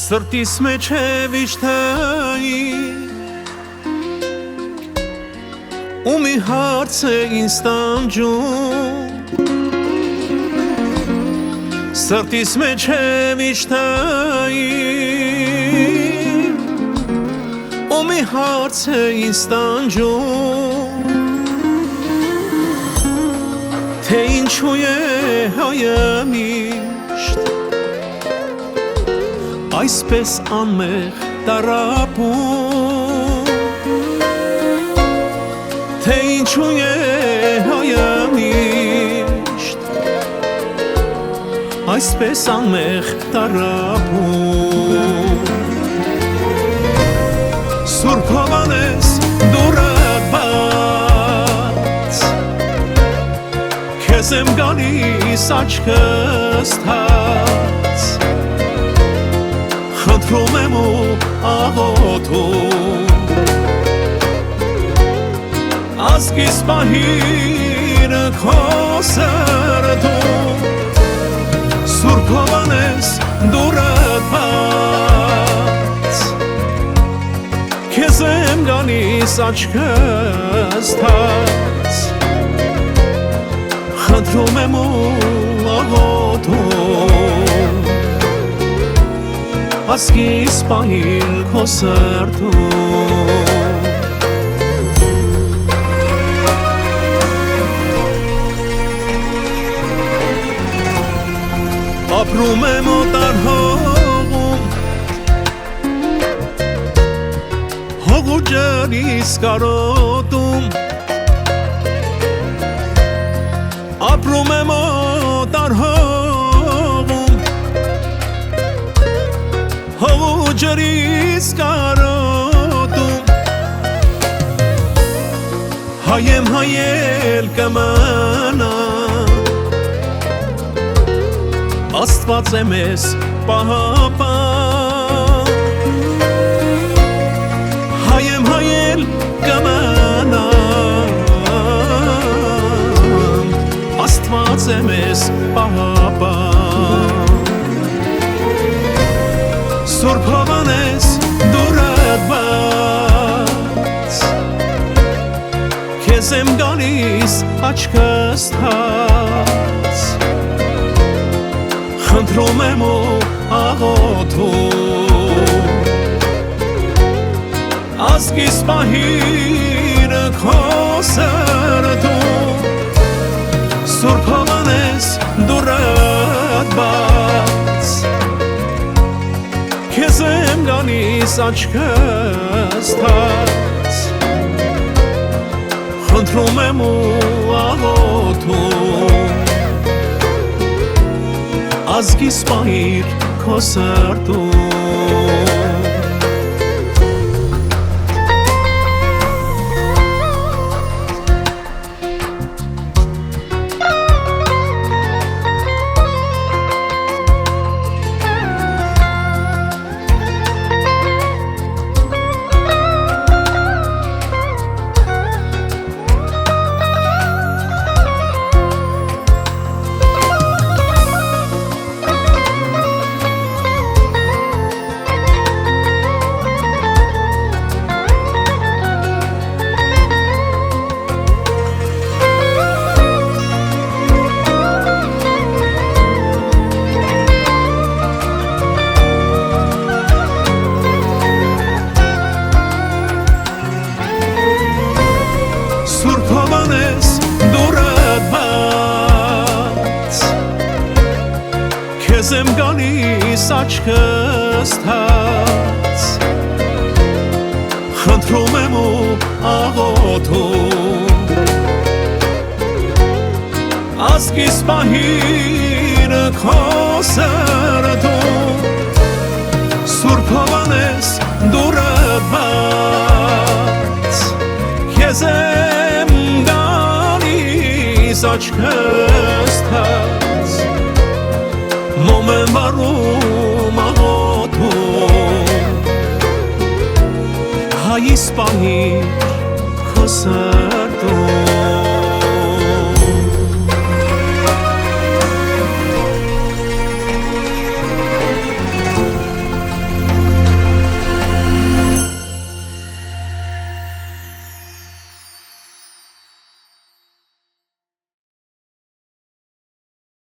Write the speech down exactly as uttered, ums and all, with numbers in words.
Սրտիս մեջ է վիշտայի ու մի հարց է ինձ տանջում Սրտիս մեջ է վիշտայի ու մի հարց է ինձ տանջում Թե ինչու է հայը միշտ Այսպես անմեղ տարապում Թե ինչու է հայը միշտ Այսպես անմեղ տարապում Սուրբ Հովհաննես դուրդ բաց Քեզ եմ գալիս աչքս թաց Խնդրում եմ ու աղոթում Ազգիս պահիր քո սրտում Սուրբ Հովհաննես դուրդ բաց Քեզ եմ գալիս աչքս թաց Խնդրում եմ ու աղոթում Ազգիս պահիր քո սրտում Ապրում եմ օտար հողում Հողու ջրից կարոտում Ապրում եմ օտար հողում Հողու ջրից կարոտում Հայ եմ հայել կմնամ Աստված է մեզ պահապան Հայ եմ հայել կմնամ Աստված է մեզ պահապան Սուրբ Հովհաննես դուրդ բաց Քեզ եմ գալիս աչքս թաց Խնդրում եմ ու աղոթում Ազգիս պահիր քո սրտում Սուրբ Հովհաննես դուրդ բաց Քեզ եմ գալիս աչքս թաց Խնդրում եմ ու աղոթում Ազգիս պահիր քո սրտում Սուրբ Հովհաննես դուրդ բաց Քեզ եմ գալիս աչքս թաց Խնդրում եմ ու աղոթում Ազգիս պահիր քո սրտում Սուրբ Հովհաննես դուրդ բաց Քեզ եմ գալիս աչքս թաց Մոմ եմ վառում աղոթում Հայիս պահիր քո սրտում